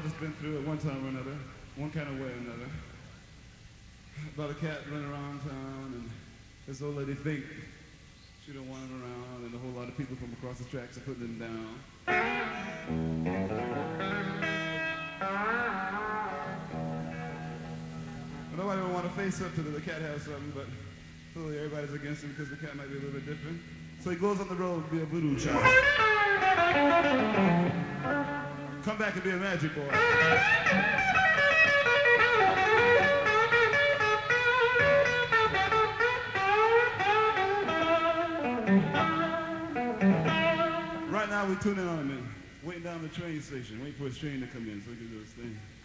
us been through at one time or another, one kind of way or another. About a cat running around town, and this old lady think she don't want him around, and a whole lot of people from across the tracks are putting him down. But nobody would want to face up to the cat has something, but clearly everybody's against him because the cat might be a little bit different. So he goes on the road to be a voodoo child. Come back and be a magic boy. Right now we tune in on him, waiting down the train station, waiting for his train to come in so we can do his thing.